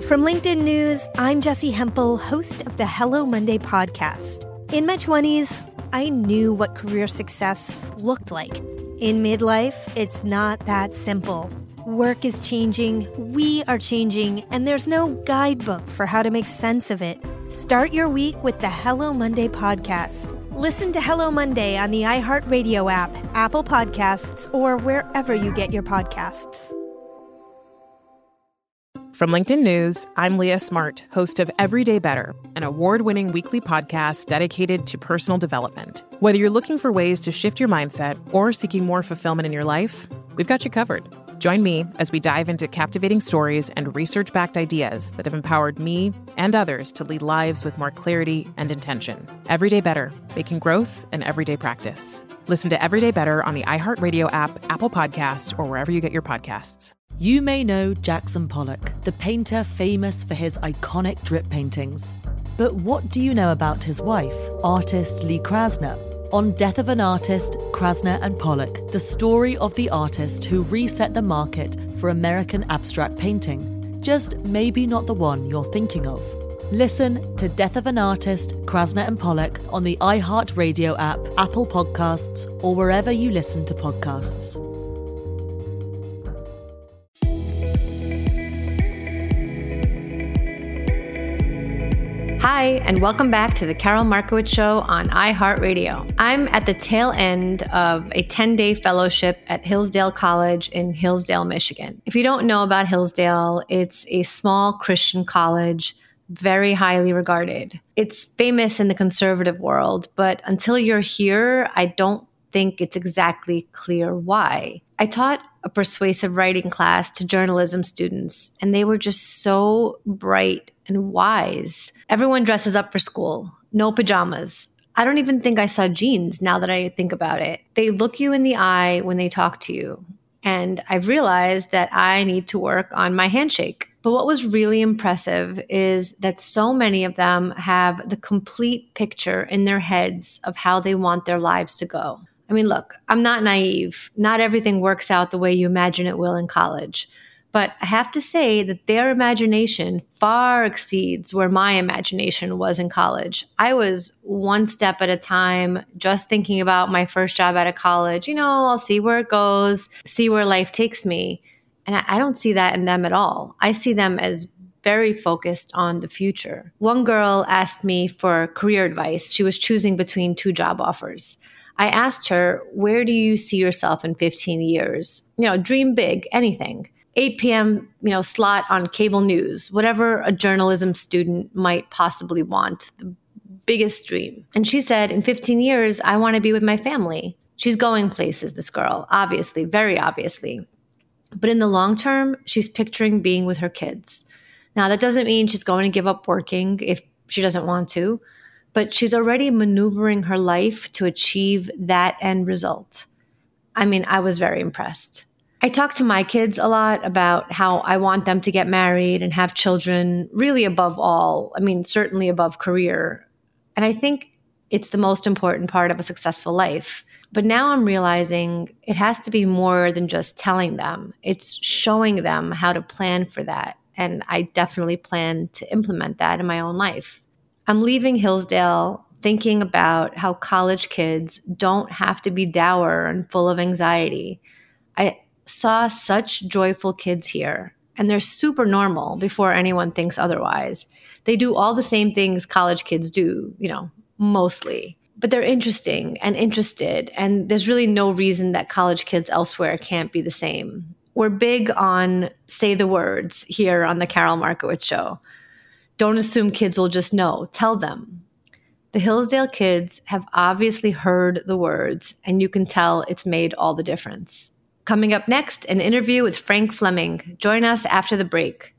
From LinkedIn News, I'm Jessie Hempel, host of the Hello Monday podcast. In my 20s, I knew what career success looked like. In midlife, it's not that simple. Work is changing, we are changing, and there's no guidebook for how to make sense of it. Start your week with the Hello Monday podcast. Listen to Hello Monday on the iHeartRadio app, Apple Podcasts, or wherever you get your podcasts. From LinkedIn News, I'm Leah Smart, host of Everyday Better, an award-winning weekly podcast dedicated to personal development. Whether you're looking for ways to shift your mindset or seeking more fulfillment in your life, we've got you covered. Join me as we dive into captivating stories and research-backed ideas that have empowered me and others to lead lives with more clarity and intention. Everyday Better, making growth an everyday practice. Listen to Everyday Better on the iHeartRadio app, Apple Podcasts, or wherever you get your podcasts. You may know Jackson Pollock, the painter famous for his iconic drip paintings. But what do you know about his wife, artist Lee Krasner? On Death of an Artist, Krasner and Pollock, the story of the artist who reset the market for American abstract painting. Just maybe not the one you're thinking of. Listen to Death of an Artist, Krasner and Pollock on the iHeartRadio app, Apple Podcasts, or wherever you listen to podcasts. Hi, and welcome back to the Carol Markowitz Show on iHeartRadio. I'm at the tail end of a 10-day fellowship at Hillsdale College in Hillsdale, Michigan. If you don't know about Hillsdale, it's a small Christian college, very highly regarded. It's famous in the conservative world, but until you're here, I don't think it's exactly clear why. I taught a persuasive writing class to journalism students, and they were just so bright and wise. Everyone dresses up for school, no pajamas. I don't even think I saw jeans now that I think about it. They look you in the eye when they talk to you. And I've realized that I need to work on my handshake. But what was really impressive is that so many of them have the complete picture in their heads of how they want their lives to go. I mean, look, I'm not naive. Not everything works out the way you imagine it will in college. But I have to say that their imagination far exceeds where my imagination was in college. I was one step at a time, just thinking about my first job out of college. You know, I'll see where it goes, see where life takes me. And I don't see that in them at all. I see them as very focused on the future. One girl asked me for career advice. She was choosing between two job offers. I asked her, where do you see yourself in 15 years? You know, dream big, anything. 8 p.m., slot on cable news, whatever a journalism student might possibly want, the biggest dream. And she said, in 15 years, I want to be with my family. She's going places, this girl, obviously, very obviously. But in the long term, she's picturing being with her kids. Now, that doesn't mean she's going to give up working if she doesn't want to, but she's already maneuvering her life to achieve that end result. I mean, I was very impressed. I talk to my kids a lot about how I want them to get married and have children, really above all. I mean, certainly above career. And I think it's the most important part of a successful life. But now I'm realizing it has to be more than just telling them. It's showing them how to plan for that. And I definitely plan to implement that in my own life. I'm leaving Hillsdale thinking about how college kids don't have to be dour and full of anxiety. I saw such joyful kids here, and they're super normal before anyone thinks otherwise. They do all the same things college kids do, mostly. But they're interesting and interested, and there's really no reason that college kids elsewhere can't be the same. We're big on say the words here on the Carol Markowitz Show. Don't assume kids will just know. Tell them. The Hillsdale kids have obviously heard the words, and you can tell it's made all the difference. Coming up next, an interview with Frank Fleming. Join us after the break.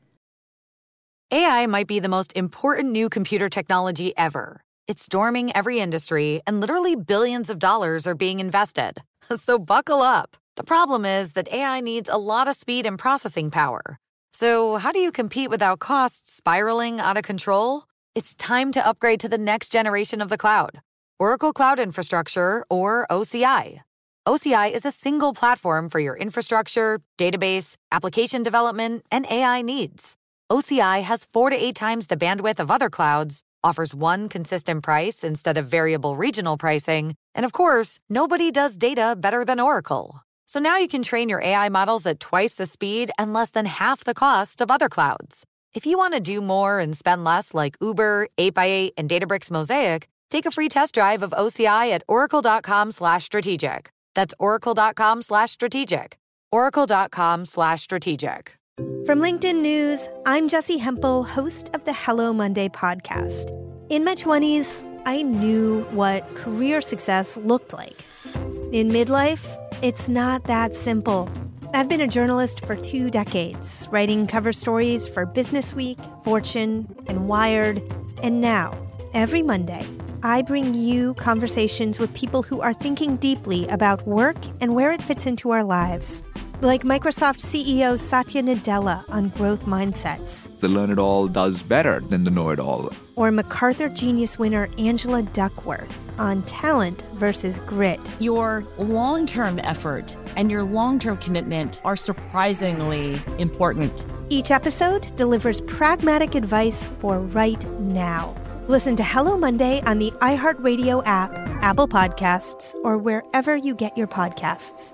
AI might be the most important new computer technology ever. It's storming every industry, and literally billions of dollars are being invested. So buckle up. The problem is that AI needs a lot of speed and processing power. So how do you compete without costs spiraling out of control? It's time to upgrade to the next generation of the cloud. Oracle Cloud Infrastructure, or OCI. OCI is a single platform for your infrastructure, database, application development, and AI needs. OCI has 4 to 8 times the bandwidth of other clouds, offers one consistent price instead of variable regional pricing, and of course, nobody does data better than Oracle. So now you can train your AI models at twice the speed and less than half the cost of other clouds. If you want to do more and spend less like Uber, 8x8, and Databricks Mosaic, take a free test drive of OCI at oracle.com/strategic. That's oracle.com/strategic. oracle.com/strategic. From LinkedIn News, I'm Jessie Hempel, host of the Hello Monday podcast. In my 20s, I knew what career success looked like. In midlife, it's not that simple. I've been a journalist for 2 decades, writing cover stories for Business Week, Fortune, and Wired. And now, every Monday, I bring you conversations with people who are thinking deeply about work and where it fits into our lives. Like Microsoft CEO Satya Nadella on growth mindsets. The learn-it-all does better than the know-it-all. Or MacArthur Genius winner Angela Duckworth on talent versus grit. Your long-term effort and your long-term commitment are surprisingly important. Each episode delivers pragmatic advice for right now. Listen to Hello Monday on the iHeartRadio app, Apple Podcasts, or wherever you get your podcasts.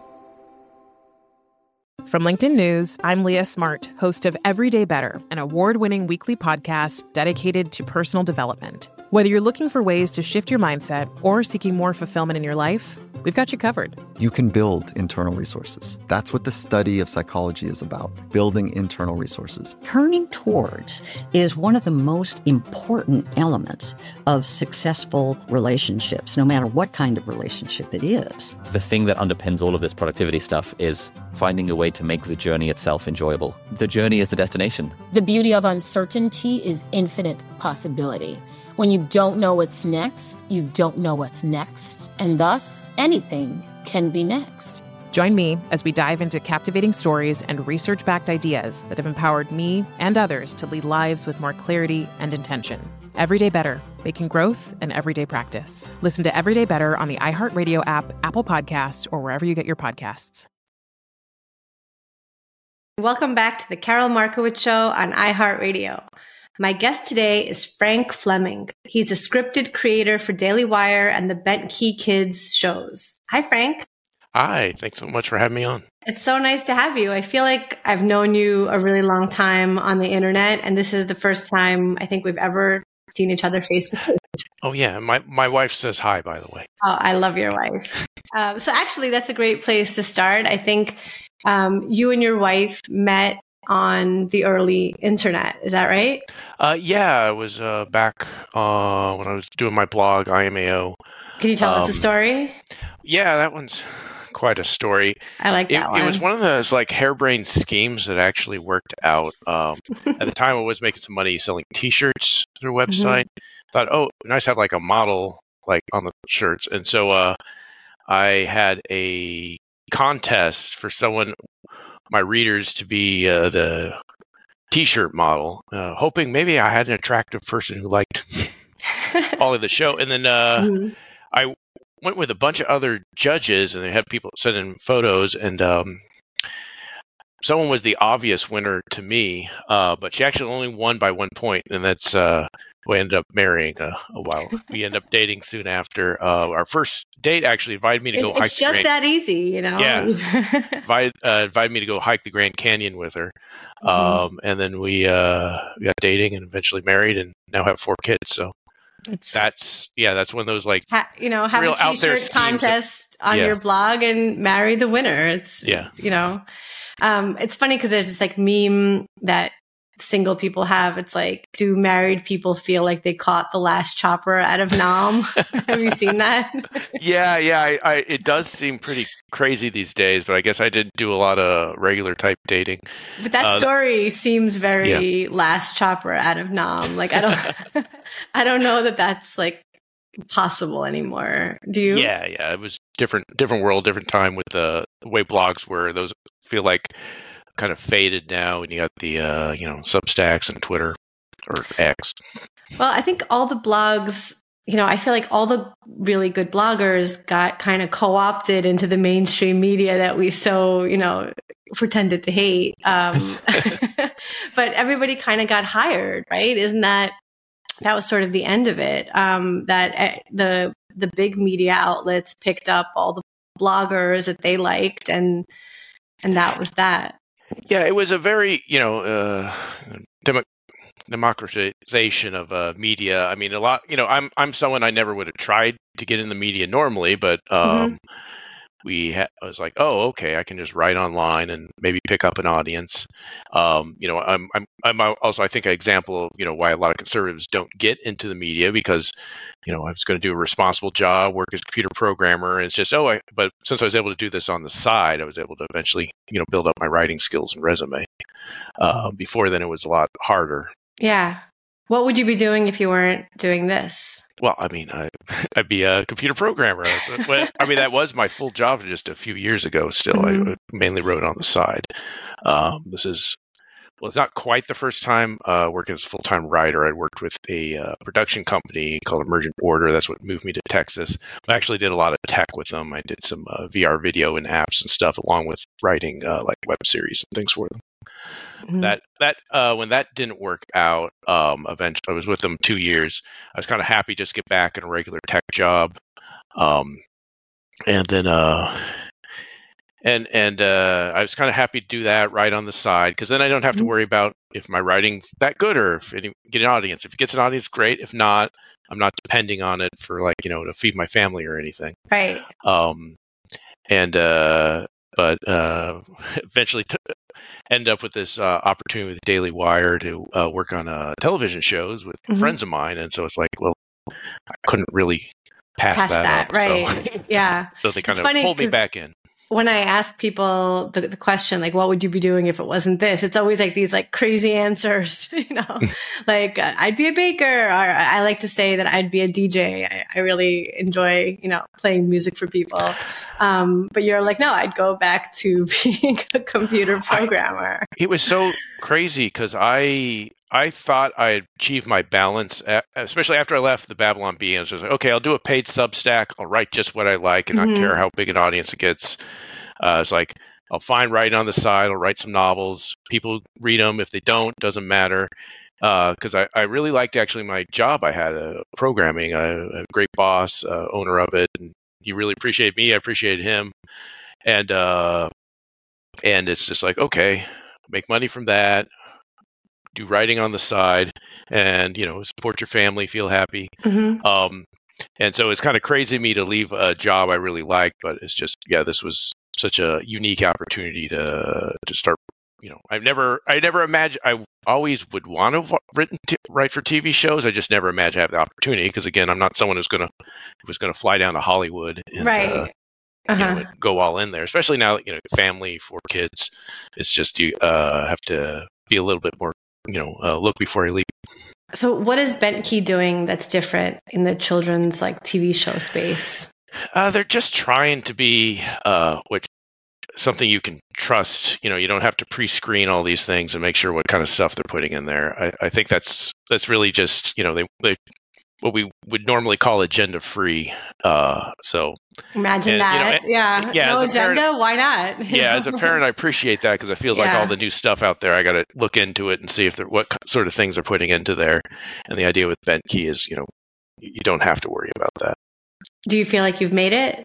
From LinkedIn News, I'm Leah Smart, host of Everyday Better, an award-winning weekly podcast dedicated to personal development. Whether you're looking for ways to shift your mindset or seeking more fulfillment in your life, we've got you covered. You can build internal resources. That's what the study of psychology is about, building internal resources. Turning towards is one of the most important elements of successful relationships, no matter what kind of relationship it is. The thing that underpins all of this productivity stuff is finding a way to make the journey itself enjoyable. The journey is the destination. The beauty of uncertainty is infinite possibility. When you don't know what's next, you don't know what's next. And thus, anything can be next. Join me as we dive into captivating stories and research-backed ideas that have empowered me and others to lead lives with more clarity and intention. Everyday Better, making growth an everyday practice. Listen to Everyday Better on the iHeartRadio app, Apple Podcasts, or wherever you get your podcasts. Welcome back to the Carol Markowitz Show on iHeartRadio. My guest today is Frank Fleming. He's a scripted creator for Daily Wire and the Bent Key Kids shows. Hi, Frank. Hi, thanks so much for having me on. It's so nice to have you. I feel like I've known you a really long time on the internet, and this is the first time I think we've ever seen each other face to face. Oh, yeah. My wife says hi, by the way. Oh, I love your wife. So actually, that's a great place to start. I think you and your wife met on the early internet. Is that right? Yeah, it was back when I was doing my blog, IMAO. Can you tell us the story? Yeah, that one's quite a story. I like that one. It was one of those like harebrained schemes that actually worked out. At the time, I was making some money selling T-shirts through a website. Thought, oh, nice to have like a model like on the shirts. And so I had a contest for someone, my readers, to be the T-shirt model, hoping maybe I had an attractive person who liked all of the show. And then I went with a bunch of other judges, and they had people send in photos, and someone was the obvious winner to me, but she actually only won by 1 point, and that's we ended up marrying a while. We ended up dating soon after. Our first date actually invited me to go hike. It's just that easy, you know? Yeah. Invited me to go hike the Grand Canyon with her. And then we got dating and eventually married and now have 4 kids. So that's one of those like, have a T-shirt contest on your blog and marry the winner. It's, it's funny because there's this like meme that single people have. It's like, do married people feel like they caught the last chopper out of Nam? Have you seen that? Yeah. It does seem pretty crazy these days, but I guess I did do a lot of regular type dating. But that story seems very last chopper out of Nam. Like I don't know that that's like possible anymore. Do you? Yeah. It was different world, different time with the way blogs were. Those feel like kind of faded now, and you got the Substacks and Twitter or X. Well, I think all the blogs, I feel like all the really good bloggers got kind of co-opted into the mainstream media that we so pretended to hate. But everybody kind of got hired, right? Isn't that was sort of the end of it? That the big media outlets picked up all the bloggers that they liked, and that was that. Yeah, it was a very, democratization of media. I mean, a lot. I'm someone I never would have tried to get in the media normally, but I was like, oh, okay, I can just write online and maybe pick up an audience. I'm also, I think, an example of why a lot of conservatives don't get into the media, because I was going to do a responsible job, work as a computer programmer, and it's just but since I was able to do this on the side, I was able to eventually build up my writing skills and resume. Before then, it was a lot harder. Yeah. What would you be doing if you weren't doing this? Well, I mean, I'd be a computer programmer. That was my full job just a few years ago. Still, I mainly wrote on the side. It's not quite the first time working as a full-time writer. I worked with a production company called Emergent Order. That's what moved me to Texas. I actually did a lot of tech with them. I did some VR video and apps and stuff, along with writing like web series and things for them. That when that didn't work out, eventually I was with them 2 years. I was kind of happy just to get back in a regular tech job, and then I was kind of happy to do that right on the side, because then I don't have to worry about if my writing's that good or if it get an audience. If it gets an audience, great. If not, I'm not depending on it for to feed my family or anything. Right. But eventually ended up with this opportunity with Daily Wire to work on television shows with friends of mine, and so it's like, well, I couldn't really pass that up, right? So. Yeah. So they kind of pulled me back in. When I ask people the question, like, what would you be doing if it wasn't this? It's always like these crazy answers, like I'd be a baker, or I like to say that I'd be a DJ. I really enjoy, playing music for people. But you're like, no, I'd go back to being a computer programmer. It was so crazy because I thought I had achieved my balance, especially after I left the Babylon Bee. I was just like, okay, I'll do a paid Substack. I'll write just what I like and not care how big an audience it gets. It's like, I'll find writing on the side. I'll write some novels. People read them. If they don't, doesn't matter. Because I really liked actually my job. I had programming, a great boss, owner of it, and he really appreciated me. I appreciated him. And it's just like, okay, make money from that. Do writing on the side, and support your family, feel happy. And so it's kind of crazy to me to leave a job I really like, but it's just, this was such a unique opportunity to start. I never imagined. I always would want to write for TV shows. I just never imagined I have the opportunity, because again, I'm not someone who's gonna fly down to Hollywood and right. Go all in there. Especially now, family, 4 kids. It's just you have to be a little bit more. Look before you leave. So what is Bentkey doing that's different in the children's TV show space? They're just trying to be something you can trust. You don't have to pre-screen all these things and make sure what kind of stuff they're putting in there. I think that's really just they what we would normally call agenda free. So imagine that. No agenda. Parent, why not? Yeah. As a parent, I appreciate that, because I feel like all the new stuff out there, I got to look into it and see what sort of things they're putting into there. And the idea with Bentkey is, you don't have to worry about that. Do you feel like you've made it?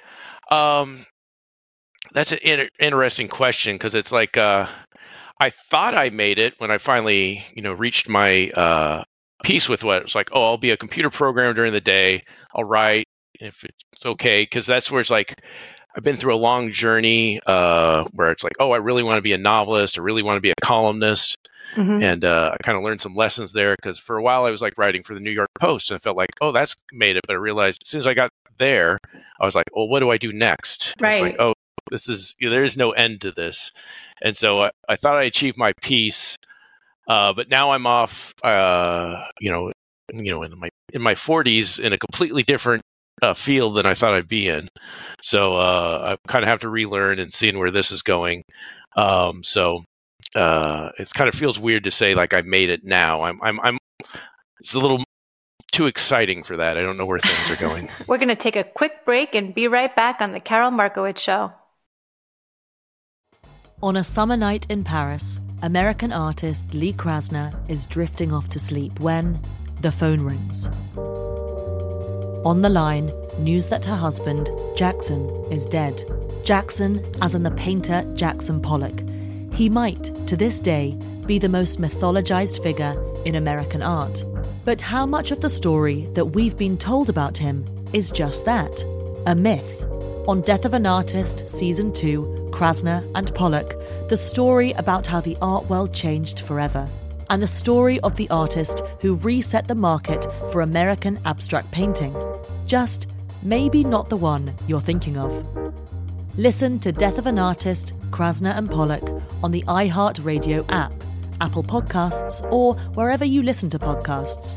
That's an interesting question, because it's like, I thought I made it when I finally, reached my, piece with what it was like, oh, I'll be a computer programmer during the day. I'll write if it's okay, because that's where it's like I've been through a long journey where it's like, oh, I really want to be a novelist. I really want to be a columnist. And I kind of learned some lessons there, because for a while I was writing for the New York Post, and I felt like, oh, that's made it. But I realized as soon as I got there, I was like, well, what do I do next? Right. It's like, oh, there is no end to this. And so I thought I achieved my piece. But now I'm off, in my 40s in a completely different field than I thought I'd be in. So I kind of have to relearn and seeing where this is going. So it kind of feels weird to say I made it now. It's a little too exciting for that. I don't know where things are going. We're going to take a quick break and be right back on the Carol Markowitz Show. On a summer night in Paris, American artist Lee Krasner is drifting off to sleep when the phone rings. On the line, news that her husband, Jackson, is dead. Jackson, as in the painter Jackson Pollock. He might, to this day, be the most mythologized figure in American art. But how much of the story that we've been told about him is just that, a myth? On Death of an Artist, Season 2, Krasner and Pollock, the story about how the art world changed forever, and the story of the artist who reset the market for American abstract painting. Just maybe not the one you're thinking of. Listen to Death of an Artist, Krasner and Pollock on the iHeartRadio app, Apple Podcasts, or wherever you listen to podcasts.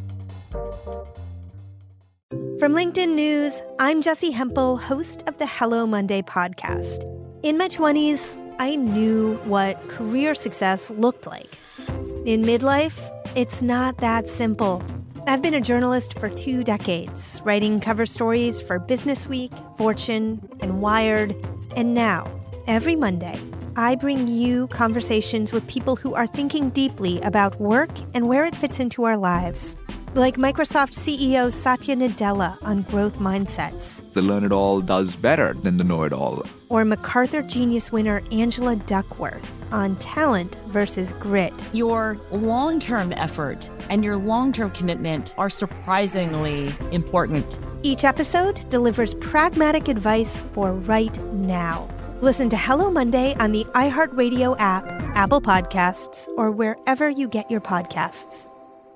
From LinkedIn News, I'm Jessie Hempel, host of the Hello Monday podcast. In my 20s, I knew what career success looked like. In midlife, it's not that simple. I've been a journalist for 2 decades, writing cover stories for Business Week, Fortune, and Wired. And now, every Monday, I bring you conversations with people who are thinking deeply about work and where it fits into our lives. Like Microsoft CEO Satya Nadella on growth mindsets. The learn-it-all does better than the know-it-all. Or MacArthur Genius winner Angela Duckworth on talent versus grit. Your long-term effort and your long-term commitment are surprisingly important. Each episode delivers pragmatic advice for right now. Listen to Hello Monday on the iHeartRadio app, Apple Podcasts, or wherever you get your podcasts.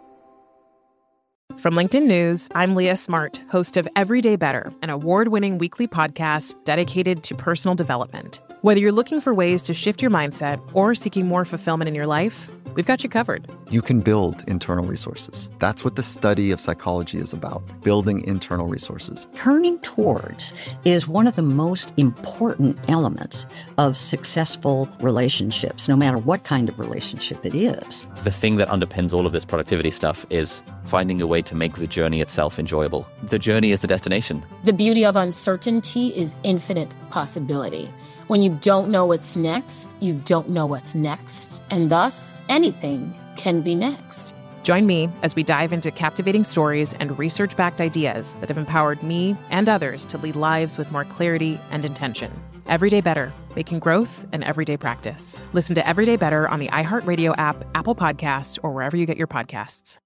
From LinkedIn News, I'm Leah Smart, host of Everyday Better, an award-winning weekly podcast dedicated to personal development. Whether you're looking for ways to shift your mindset or seeking more fulfillment in your life, we've got you covered. You can build internal resources. That's what the study of psychology is about, building internal resources. Turning towards is one of the most important elements of successful relationships, no matter what kind of relationship it is. The thing that underpins all of this productivity stuff is finding a way to make the journey itself enjoyable. The journey is the destination. The beauty of uncertainty is infinite possibility. When you don't know what's next, you don't know what's next. And thus, anything can be next. Join me as we dive into captivating stories and research-backed ideas that have empowered me and others to lead lives with more clarity and intention. Everyday Better, making growth an everyday practice. Listen to Everyday Better on the iHeartRadio app, Apple Podcasts, or wherever you get your podcasts.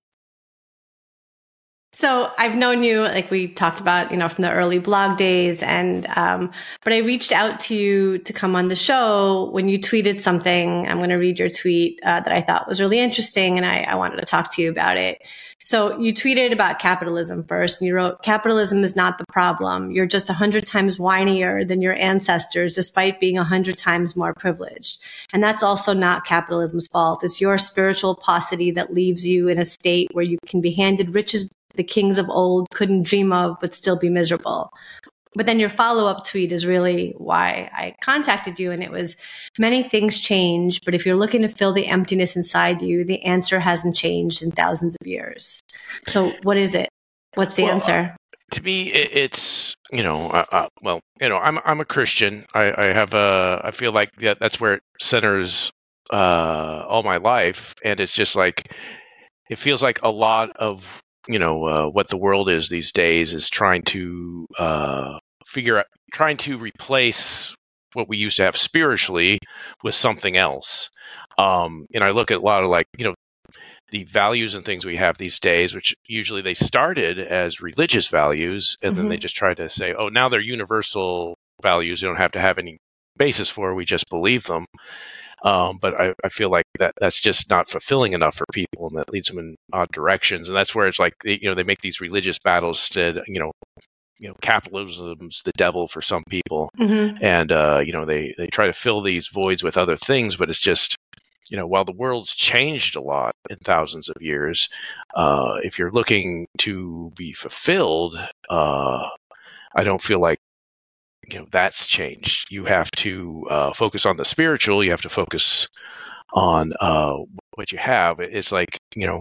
So I've known you, like we talked about, from the early blog days, and but I reached out to you to come on the show when you tweeted something. I'm going to read your tweet that I thought was really interesting, and I wanted to talk to you about it. So you tweeted about capitalism first, and you wrote, "Capitalism is not the problem. You're just 100 times whinier than your ancestors, despite being 100 times more privileged. And that's also not capitalism's fault. It's your spiritual paucity that leaves you in a state where you can be handed riches the kings of old couldn't dream of, but still be miserable." But then your follow-up tweet is really why I contacted you. And it was, "Many things change, but if you're looking to fill the emptiness inside you, the answer hasn't changed in thousands of years." So what is it? What's the answer? To me, it's, I'm a Christian. I feel like that's where it centers all my life. And it's just like, it feels like a lot of what the world is these days is trying to trying to replace what we used to have spiritually with something else. And I look at a lot of the values and things we have these days, which usually they started as religious values, and then they just try to say, oh, now they're universal values. You don't have to have any basis for, we just believe them. But I feel like that's just not fulfilling enough for people, and that leads them in odd directions. And that's where it's like, they make these religious battles instead, capitalism's the devil for some people. And, they try to fill these voids with other things, but it's just, while the world's changed a lot in thousands of years, if you're looking to be fulfilled, I don't feel like, that's changed. You have to focus on the spiritual. You have to focus on what you have. It's like,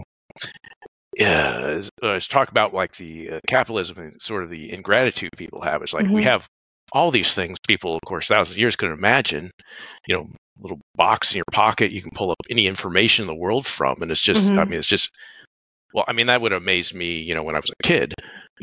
let's talk about like the capitalism and sort of the ingratitude people have. It's like we have all these things people, of course, thousands of years couldn't imagine, little box in your pocket you can pull up any information in the world from, and it's just, I mean, it's just, well, I mean, that would amaze me, when I was a kid,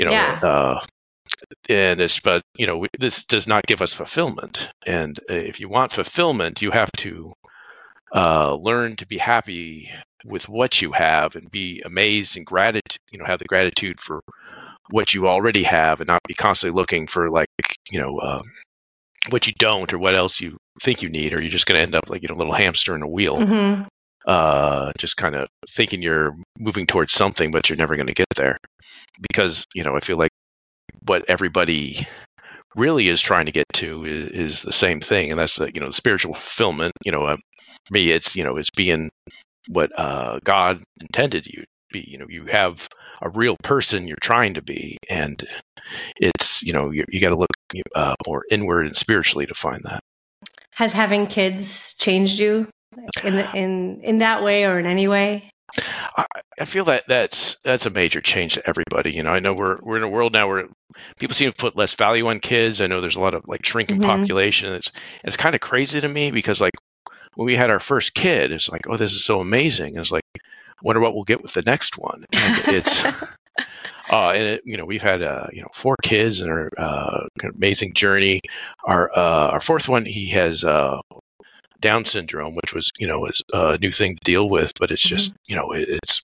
and but this does not give us fulfillment. And if you want fulfillment, you have to learn to be happy with what you have and be amazed and have the gratitude for what you already have, and not be constantly looking for what you don't or what else you think you need, or you're just going to end up like a little hamster in a wheel, just kind of thinking you're moving towards something, but you're never going to get there, because I feel like what everybody really is trying to get to is the same thing, and that's the spiritual fulfillment. For me, it's being what God intended you to be. You have a real person you're trying to be, and it's you got to look more inward and spiritually to find that. Has having kids changed you in that way or in any way? I feel that's a major change to everybody. I know we're in a world now where people seem to put less value on kids. I know there's a lot of shrinking population. It's kind of crazy to me, because when we had our first kid, it's like, oh, this is so amazing. And it's like, I wonder what we'll get with the next one. And it's we've had 4 kids in our amazing journey. Our fourth one, he has Down syndrome, which was is a new thing to deal with, but it's just it's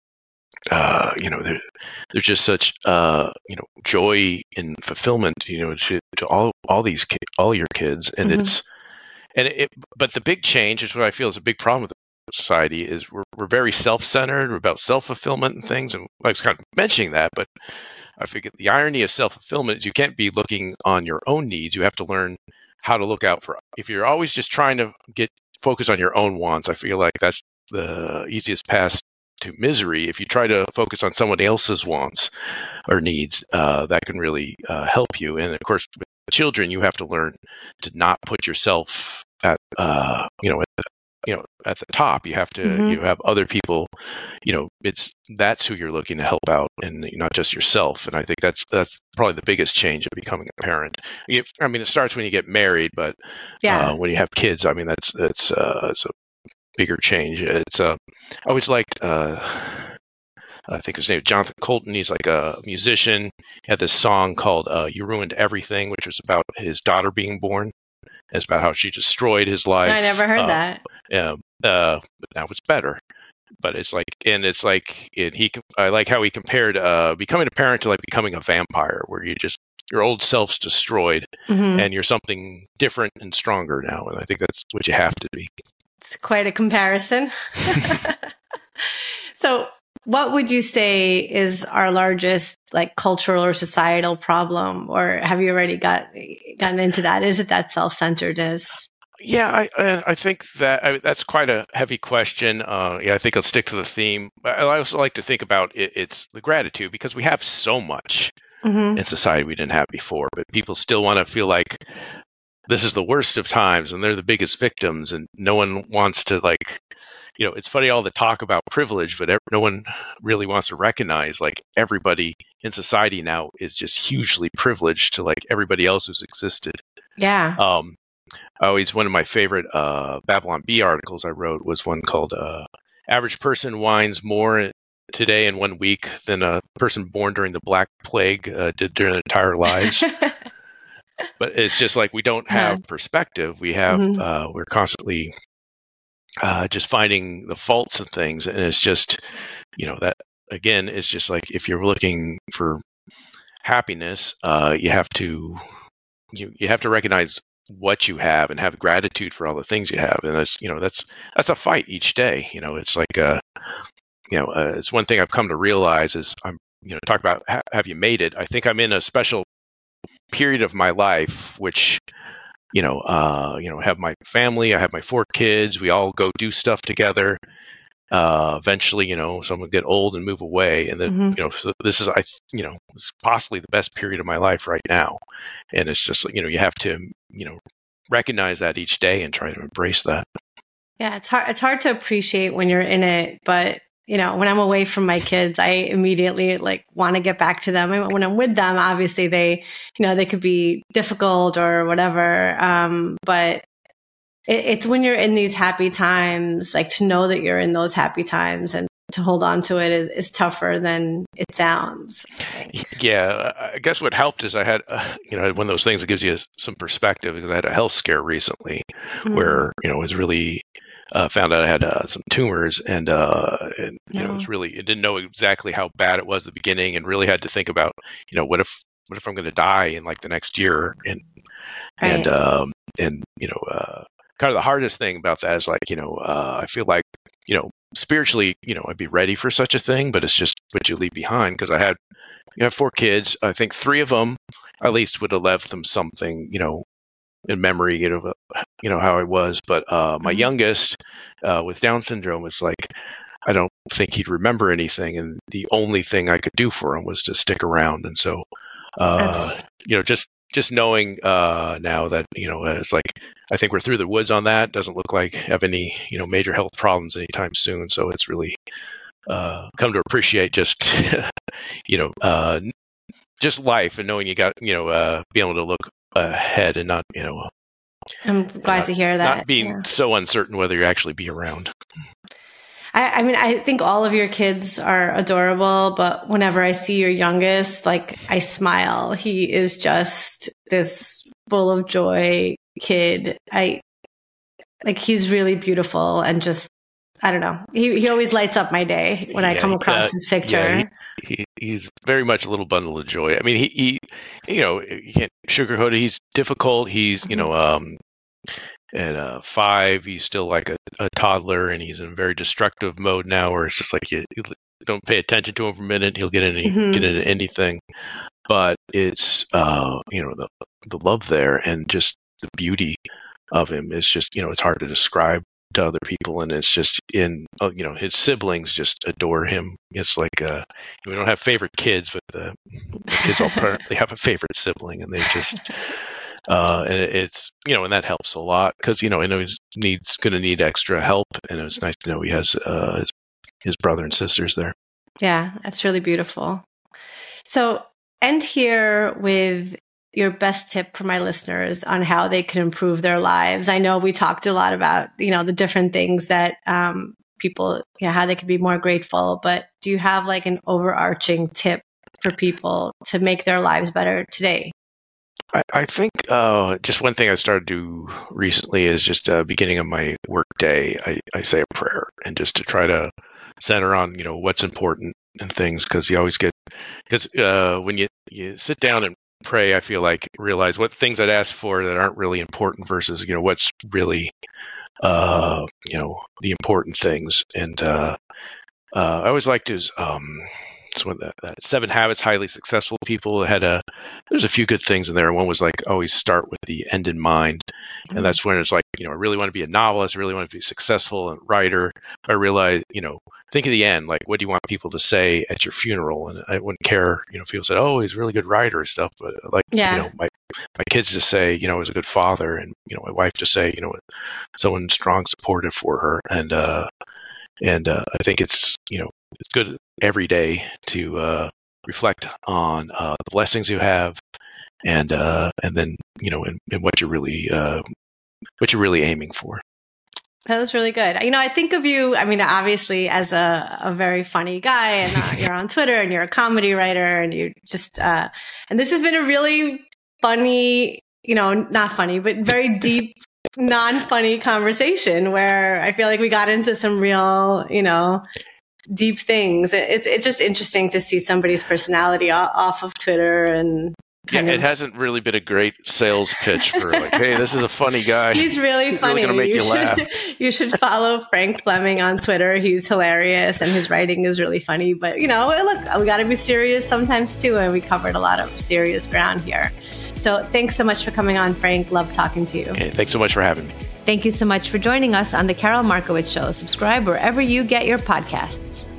there's just such joy and fulfillment to all these all your kids, and but the big change is what I feel is a big problem with society is we're very self-centered. We're about self-fulfillment and things, and I was kind of mentioning that, but I figure the irony of self-fulfillment is you can't be looking on your own needs. You have to learn how to look out for. If you're always just trying to focus on your own wants, I feel like that's the easiest path to misery. If you try to focus on someone else's wants or needs, that can really help you. And of course, with children, you have to learn to not put yourself at at the top. You have to you have other people. That's who you're looking to help out, and not just yourself. And I think that's probably the biggest change of becoming a parent. I mean, it starts when you get married, but when you have kids, I mean, it's a bigger change. It's I always liked. I think his name is Jonathan Colton. He's like a musician. He had this song called "You Ruined Everything," which was about his daughter being born. It's about how she destroyed his life. I never heard that. Yeah, but now it's better. But it's like, I like how he compared becoming a parent to like becoming a vampire, where your old self's destroyed, and you're something different and stronger now. And I think that's what you have to be. It's quite a comparison. So, what would you say is our largest cultural or societal problem, or have you already gotten into that? Is it that self-centeredness? Yeah, I think that's quite a heavy question. I think I'll stick to the theme. I also like to think about it's the gratitude, because we have so much in society we didn't have before, but people still want to feel like this is the worst of times and they're the biggest victims, and no one wants to it's funny, all the talk about privilege, but no one really wants to recognize everybody in society now is just hugely privileged to everybody else who's existed. Yeah. One of my favorite Babylon Bee articles I wrote was one called "Average Person Whines More Today in 1 week than a person born during the Black Plague did during their entire lives." But it's just we don't have perspective. We have we're constantly just finding the faults of things, and it's just that again is just if you're looking for happiness, you have to recognize what you have and have gratitude for all the things you have, and that's a fight each day. It's it's one thing I've come to realize is I'm talk about have you made it. I think I'm in a special period of my life which have my family. I have my 4 kids. We all go do stuff together. Eventually, some will get old and move away, and then so this is it's possibly the best period of my life right now. And it's just you have to recognize that each day and try to embrace that. Yeah, it's hard. It's hard to appreciate when you're in it, but when I'm away from my kids, I immediately want to get back to them. And when I'm with them, obviously they, they could be difficult or whatever. But it's when you're in these happy times, like to know that you're in those happy times and to hold on to it is tougher than it sounds. Yeah, I guess what helped is I had, one of those things that gives you some perspective, because I had a health scare recently where, it was really, found out I had some tumors and it was really, it didn't know exactly how bad it was at the beginning and really had to think about, what if I'm going to die in like the next year? And kind of the hardest thing about that is like, I feel like, spiritually, I'd be ready for such a thing, but it's just what you leave behind. Because I have 4 kids. I think 3 of them at least would have left them something, in memory, how I was. But my youngest with Down syndrome, it's like, I don't think he'd remember anything. And the only thing I could do for him was to stick around. And so, just knowing now that, it's like, I think we're through the woods on that. Doesn't look like I have any, major health problems anytime soon. So it's really come to appreciate just, just life and knowing you got, being able to look ahead and not, I'm glad to hear that. Not being so uncertain whether you actually be around. I mean, I think all of your kids are adorable, but whenever I see your youngest, like, I smile. He is just this full of joy kid. He's really beautiful and just, I don't know. He always lights up my day when I come across his picture. He's very much a little bundle of joy. I mean, he you can't sugarcoat it. He's difficult. He's, at 5, he's still like a toddler, and he's in very destructive mode now, where it's just like you don't pay attention to him for a minute, he'll get into anything. But it's the love there and just the beauty of him is just it's hard to describe to other people, and it's just his siblings just adore him. It's like we don't have favorite kids, but the kids all apparently have a favorite sibling, and they just. And it's, and that helps a lot because, I know he's going to need extra help. And it's nice to know he has his brother and sisters there. Yeah, that's really beautiful. So end here with your best tip for my listeners on how they can improve their lives. I know we talked a lot about, the different things that people, how they can be more grateful. But do you have like an overarching tip for people to make their lives better today? I think just one thing I started to do recently is just beginning of my work day, I say a prayer, and just to try to center on, what's important and things, because you always when you sit down and pray, I feel like realize what things I'd ask for that aren't really important versus, what's really, the important things. And I always liked his, it's one of the 7 Habits Highly Successful People there's a few good things in there. One was like always start with the end in mind. And that's when it's like, I really want to be a novelist, I really want to be successful and writer. I realized, think of the end, like what do you want people to say at your funeral? And I wouldn't care, people said, oh, he's a really good writer and stuff. But like, my kids just say, he was a good father. And, my wife just say, someone strong, supportive for her. And I think it's, it's good every day to reflect on the blessings you have, and then and what you're really aiming for. That was really good. I think of you, obviously as a very funny guy, and you're on Twitter and you're a comedy writer, and you just and this has been a really funny, not funny, but very deep, non-funny conversation where I feel like we got into some real, deep things. It's just interesting to see somebody's personality off of Twitter and it hasn't really been a great sales pitch for like, hey, this is a funny guy. He's really funny. Really gonna make you laugh. You should follow Frank Fleming on Twitter. He's hilarious and his writing is really funny. But look, we got to be serious sometimes too, and we covered a lot of serious ground here. So thanks so much for coming on, Frank. Love talking to you. Okay, thanks so much for having me. Thank you so much for joining us on The Carol Markowitz Show. Subscribe wherever you get your podcasts.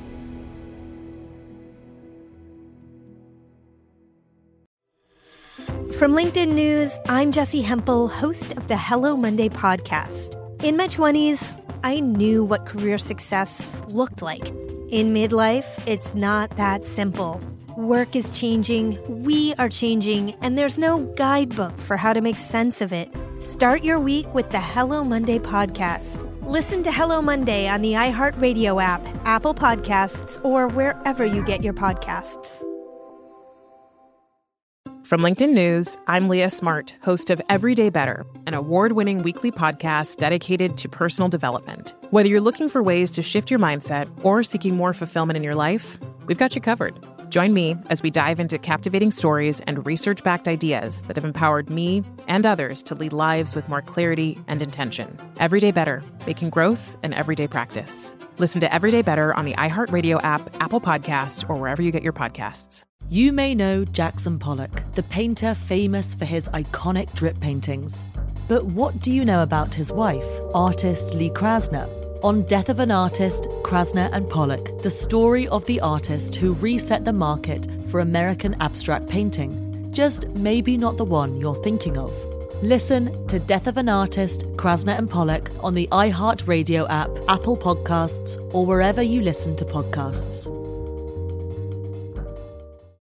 From LinkedIn News, I'm Jessie Hempel, host of the Hello Monday podcast. In my 20s, I knew what career success looked like. In midlife, it's not that simple. Work is changing, we are changing, and there's no guidebook for how to make sense of it. Start your week with the Hello Monday podcast. Listen to Hello Monday on the iHeartRadio app, Apple Podcasts, or wherever you get your podcasts. From LinkedIn News, I'm Leah Smart, host of Everyday Better, an award-winning weekly podcast dedicated to personal development. Whether you're looking for ways to shift your mindset or seeking more fulfillment in your life, we've got you covered. Join me as we dive into captivating stories and research-backed ideas that have empowered me and others to lead lives with more clarity and intention. Everyday Better, making growth an everyday practice. Listen to Everyday Better on the iHeartRadio app, Apple Podcasts, or wherever you get your podcasts. You may know Jackson Pollock, the painter famous for his iconic drip paintings. But what do you know about his wife, artist Lee Krasner? On Death of an Artist, Krasner and Pollock, the story of the artist who reset the market for American abstract painting. Just maybe not the one you're thinking of. Listen to Death of an Artist, Krasner and Pollock on the iHeartRadio app, Apple Podcasts, or wherever you listen to podcasts.